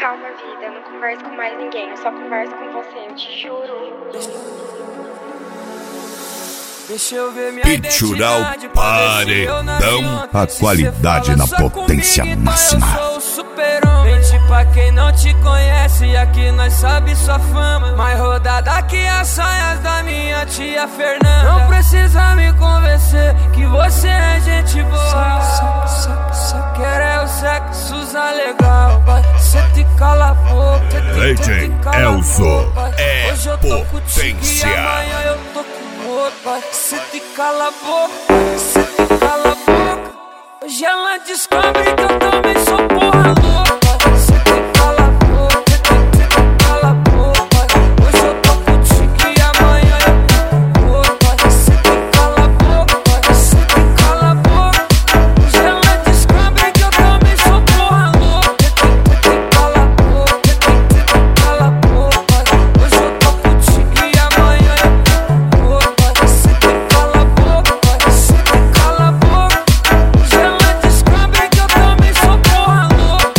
Calma, vida, eu não converso com mais ninguém, eu só converso com você, eu te juro. Deixa eu ver minha Pitural Paredão, a qualidade na potência máxima. Mente pra quem não te conhece, aqui nós sabe sua fama. Mais rodada que as saias da minha tia Fernanda. Não precisa me convencer que você é gente boa. Só quer é o sexo legal. Cê te cala a boca. DJ Elzo é hoje eu tô contigo e potência. amanhã eu tô com outro. Cê te cala a boca, cê te cala a boca. Hoje ela descobre que eu também sou porra louca. Cê te cala a boca, cê te cala a boca. Hoje eu tô contigo e amanhã eu tô com outro. Cê te cala a boca, cê te cala a boca. Hoje ela descobre que eu também sou porra louca. Cê te cala a boca, cê te cala a boca. Hoje eu tô contigo e amanhã eu tô com outro. Cê te cala a boca, cê te cala a boca. Hoje ela descobre que eu também sou porra louca.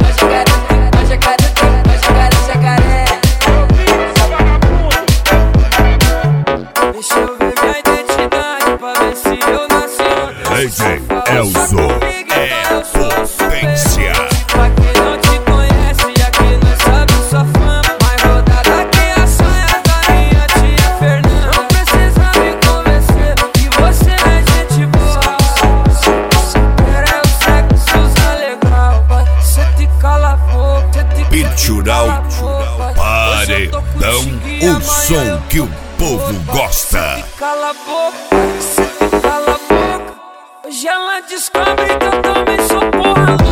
Deixa eu ver minha identidade pra ver se eu nasci ontem. DJ Elzo é potência. Pra quem não te conhece, aqui nós sabe sua fama. Mais rodada que as saias da minha tia Fernanda. Não precisa me convencer que você é gente boa. Só quer é o sexo legal. Cê te cala a boca, cê te Pitural cala a boca. Paredão, o som que o povo gosta. Cê te cala a boca, cê te cala a boca. Hoje ela descobre que eu também sou porra louca.